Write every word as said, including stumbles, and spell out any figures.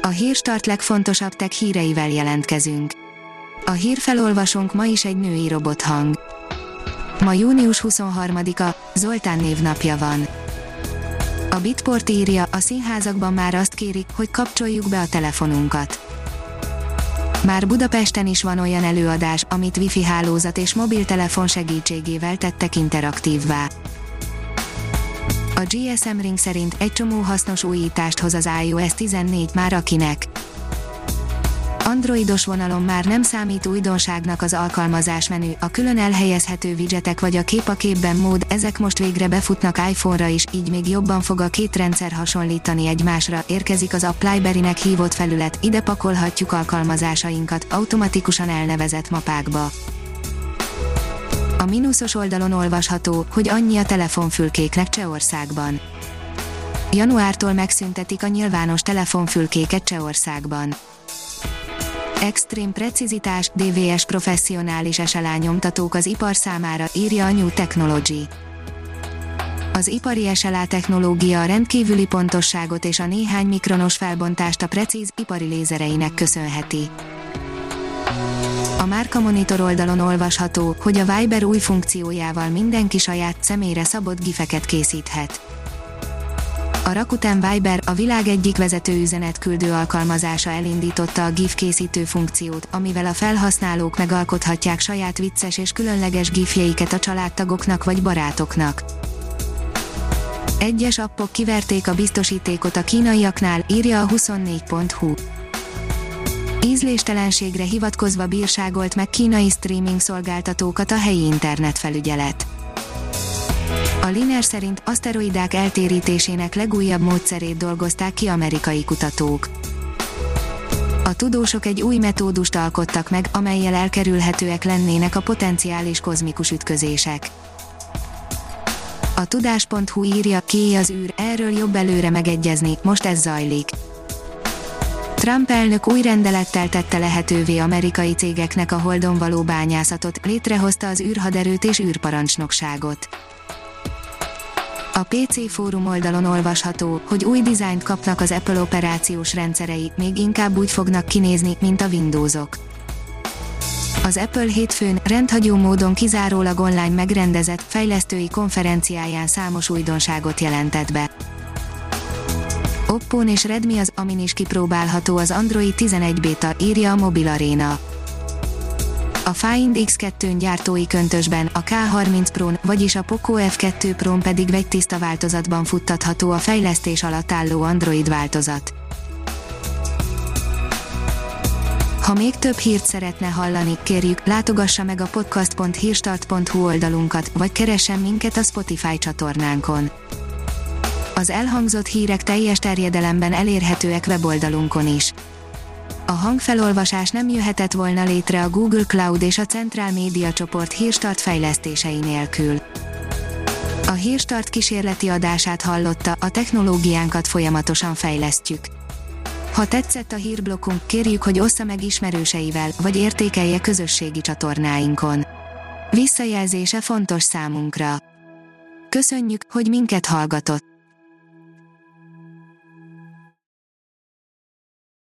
A Hírstart legfontosabb tech híreivel jelentkezünk. A hírfelolvasónk ma is egy női robothang. Ma június huszonharmadika, Zoltán névnapja van. A Bitport írja, a színházakban már azt kérik, hogy kapcsoljuk be a telefonunkat. Már Budapesten is van olyan előadás, amit Wi-Fi hálózat és mobiltelefon segítségével tettek interaktívvá. A gé es em Ring szerint egy csomó hasznos újítást hoz az iOS tizennégy már akinek. Androidos vonalon már nem számít újdonságnak az alkalmazásmenü, a külön elhelyezhető widgetek vagy a kép a képben mód, ezek most végre befutnak iPhone-ra is, így még jobban fog a két rendszer hasonlítani egymásra, érkezik az App Library-nek hívott felület, ide pakolhatjuk alkalmazásainkat, automatikusan elnevezett mapákba. A mínuszos oldalon olvasható, hogy annyi a telefonfülkéknek Csehországban. Januártól megszüntetik a nyilvános telefonfülkéket Csehországban. Extrém precizitás, dé vé es professzionális es el á nyomtatók az ipar számára, írja a New Technology. Az ipari es el á technológia a rendkívüli pontosságot és a néhány mikronos felbontást a precíz, ipari lézereinek köszönheti. A Márka Monitor oldalon olvasható, hogy a Viber új funkciójával mindenki saját, személyre szabott gifeket készíthet. A Rakuten Viber, a világ egyik vezető üzenetküldő alkalmazása elindította a GIF készítő funkciót, amivel a felhasználók megalkothatják saját vicces és különleges gifjeiket a családtagoknak vagy barátoknak. Egyes appok kiverték a biztosítékot a kínaiaknál, írja a huszonnégy pont hu. Ízléstelenségre hivatkozva bírságolt meg kínai streaming szolgáltatókat a helyi internetfelügyelet. A Liner szerint aszteroidák eltérítésének legújabb módszerét dolgozták ki amerikai kutatók. A tudósok egy új metódust alkottak meg, amellyel elkerülhetőek lennének a potenciális kozmikus ütközések. A tudás pont hu írja, kié az űr, erről jobb előre megegyezni, most ez zajlik. Trump elnök új rendelettel tette lehetővé amerikai cégeknek a Holdon való bányászatot, létrehozta az űrhaderőt és űrparancsnokságot. A pé cé fórum oldalon olvasható, hogy új dizájnt kapnak az Apple operációs rendszerei, még inkább úgy fognak kinézni, mint a Windowsok. Az Apple hétfőn rendhagyó módon kizárólag online megrendezett, fejlesztői konferenciáján számos újdonságot jelentett be. Oppón és Redmi az, amin is kipróbálható az Android tizenegy beta, írja a Mobil Arena. A Find iksz kettőn gyártói köntösben, a ká harminc Pro-n, vagyis a Poco ef kettő Pro-n pedig vegytiszta változatban futtatható a fejlesztés alatt álló Android változat. Ha még több hírt szeretne hallani, kérjük, látogassa meg a podcast pont hírstart pont hu oldalunkat, vagy keressen minket a Spotify csatornánkon. Az elhangzott hírek teljes terjedelemben elérhetőek weboldalunkon is. A hangfelolvasás nem jöhetett volna létre a Google Cloud és a Centrál Média csoport Hírstart fejlesztései nélkül. A Hírstart kísérleti adását hallotta, a technológiánkat folyamatosan fejlesztjük. Ha tetszett a hírblokkunk, kérjük, hogy ossza meg ismerőseivel, vagy értékelje közösségi csatornáinkon. Visszajelzése fontos számunkra. Köszönjük, hogy minket hallgatott!